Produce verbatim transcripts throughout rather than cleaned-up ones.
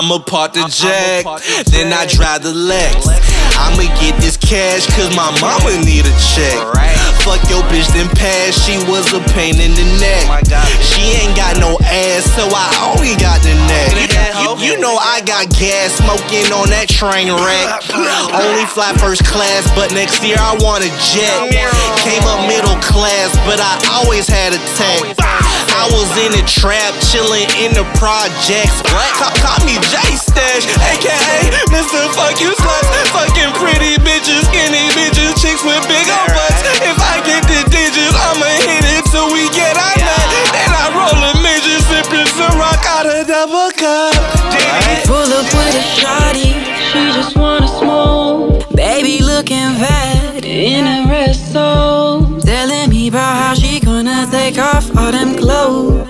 I'ma park the jack, then I drive the Lex. I'ma get this cash cause my mama need a check. Fuck your bitch then pass, she was a pain in the neck. She ain't got no ass, so I only got the neck. You, you know I got gas smoking on that train wreck. Only fly first class, but next year I want a jet. Came up middle class, but I always had a tech. I was in the trap, chillin' in the projects. Call, call me J-Stash, aka Mister Fuck You Sluts. Fucking pretty bitches, skinny bitches, chicks with big old butts. If I get the digits, I'ma hit it till we get our nut. Then I roll a midget, sippin' some rock out a double cup. Pull up with a shawty, she just wanna smoke. Baby looking fat in a resto, telling me about how she gonna take off all them clothes.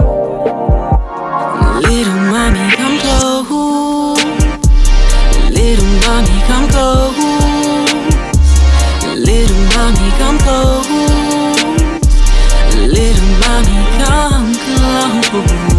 Little mommy, come close. Little mommy, come close. Little mommy, come close. Little mommy, come close.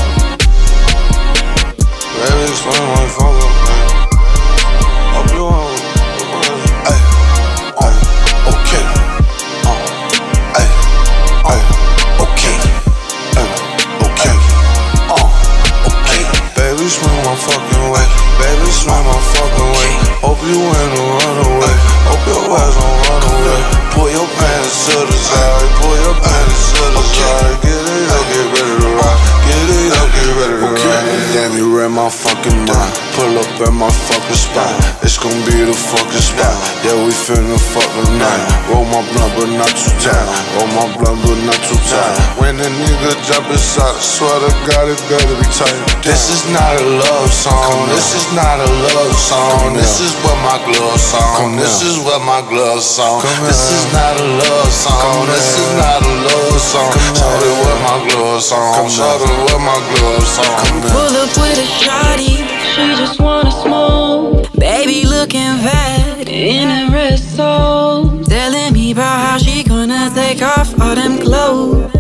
Baby, explain my fuck up, man. Hope you want. Ay, ay, okay. Uh, ay, ay, okay. Ay, okay. Uh, okay. Baby, swing my fucking way. Baby, swing my fucking way. Hope you ain't a runaway. Hope your ass don't run away. Pull your pants to the side. Pull your pants to the side. Get it up, get ready to rock. Get it up, get ready to rock. Damn, you read my fucking mind. Pull up at my fucking spot. It's gon' be the fucking spot. Yeah, we finna fuck tonight. Roll my blunt, but not too tight. Roll my blunt, but not too tight. When the nigga jump inside, I swear to God, it better be tight. This is not a love song. This is not a love song. This is what my glove song. This is what my glove song. This is not a love song. This is not a love song. Shawty, what my glove song. Shawty, what my glove song. Pull up with a shawty, she just wanna smoke. Baby looking fat in a resto, telling me about how she gonna take off all them clothes.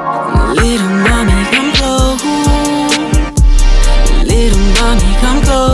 Little mommy, come close. Little mommy, come close.